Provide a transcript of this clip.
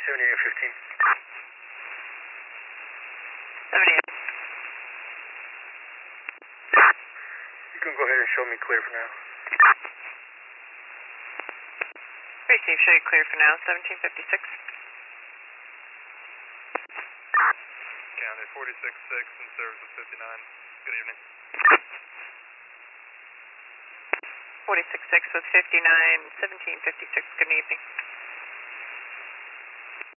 7815. 78. You can go ahead and show me clear for now. Receive, show you clear for now, 1756. County 46-6 in service with 59. Good evening. 46-6 with 59, 1756, good evening.